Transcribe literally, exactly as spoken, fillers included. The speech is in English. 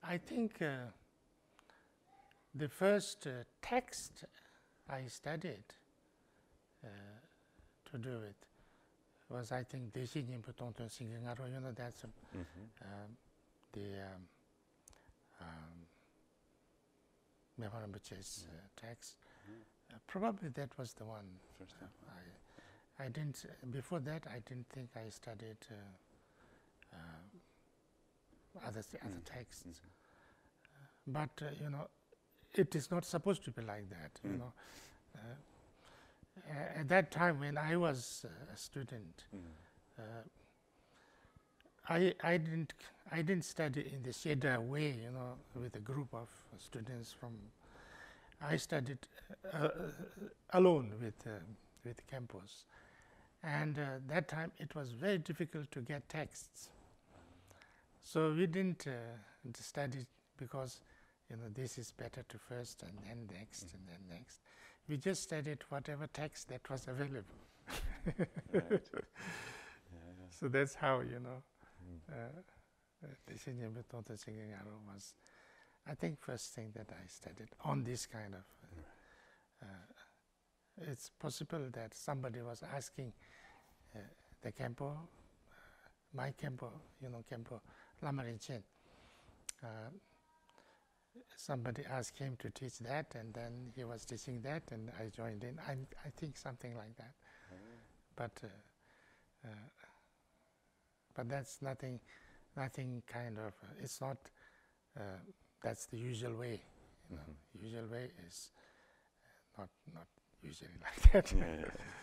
I think uh, the first uh, text I studied uh, to do it was, I think, Deshi Nyingpo Tongtong Singing Aro. You know, that's um, Mm-hmm. um, the um, um, Mewa Rinpoche's uh, text. Mm-hmm. Uh, probably that was the one. First Uh, time. I, I didn't, uh, before that, I didn't think I studied uh, uh, other, th other Mm. texts. Mm-hmm. But, uh, you know, it is not supposed to be like that, you Mm. know. Uh, at that time when I was uh, a student, Mm. uh, I, I, didn't, I didn't study in the Sheda way, you know, with a group of students from, I studied uh, uh, alone with, uh, with campus. And uh, that time it was very difficult to get texts. So we didn't uh, study because, you know, this is better to first and then next mm. and then next. We just studied whatever text that was available. Right. Yeah, yeah. So that's how, you know, Mm. uh, Deshi Nyingpo Tongtong Singing Aro was, I think, first thing that I studied on this kind of. Uh, uh, it's possible that somebody was asking uh, the Khenpo, uh, my Khenpo, you know, Khenpo Lama Rinchen. Uh, somebody asked him to teach that, and then he was teaching that, and I joined in. I, I think something like that. Oh. But uh, uh, but that's nothing, nothing kind of. Uh, it's not. Uh, that's the usual way. You know, Mm-hmm. usual way is not not usually like that. Yeah, yeah.